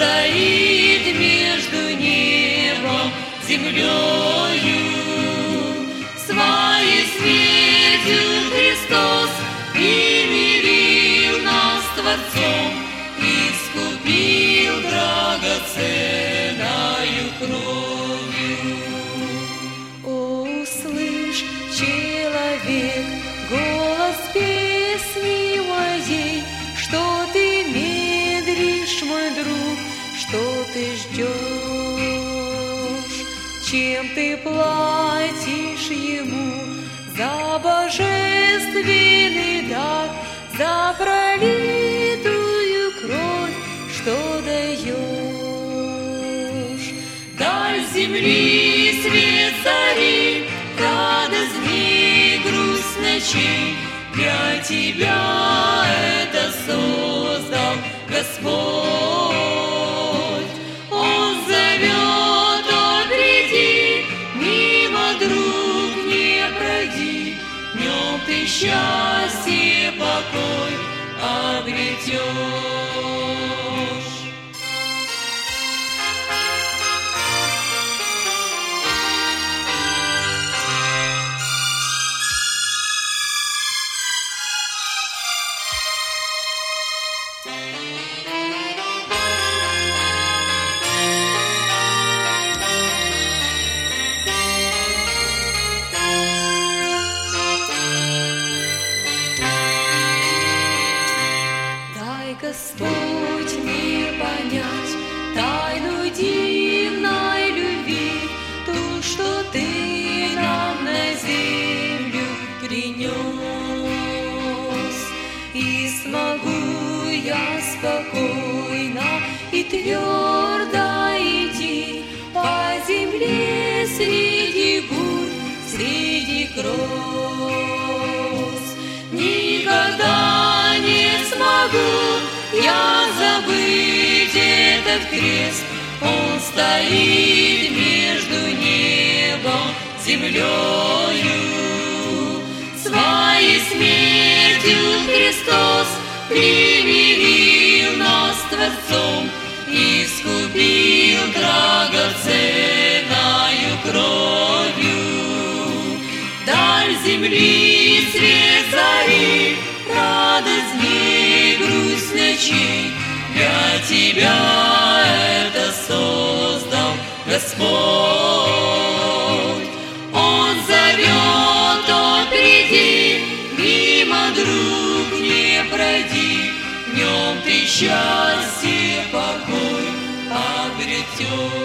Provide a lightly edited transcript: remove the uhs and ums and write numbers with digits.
стоит между небом, землею. Своей смертью Христос примирил нас с Творцом, искупил драгоценною кровью. О, услышь, человек, голос песни моей, что ты медлишь, мой друг, что ты ждешь, чем ты платишь ему за божественный дар, за пролитую кровь, что даешь. Даль земли, свет зари, радость дней, грусть ночей, для тебя это создал Господь. Он зовет, о, приди, мимо, друг, не пройди, в нем ты счастье, покой обретешь. Господь, мне понять тайну дивной любви, ту, что ты нам на землю принес. И смогу я спокойно и твердо идти по земле среди бурь, среди гроз. Никогда не смогу я забыть этот крест, он стоит между небом, землею. Своей смертью Христос примирил нас с Творцом, искупил драгоценною кровью. Даль земли, свет зари, радость дней, грусть ночей, для тебя это создал Господь. Он зовет, о, приди, мимо, друг, не пройди, в нем ты счастье, покой обретешь.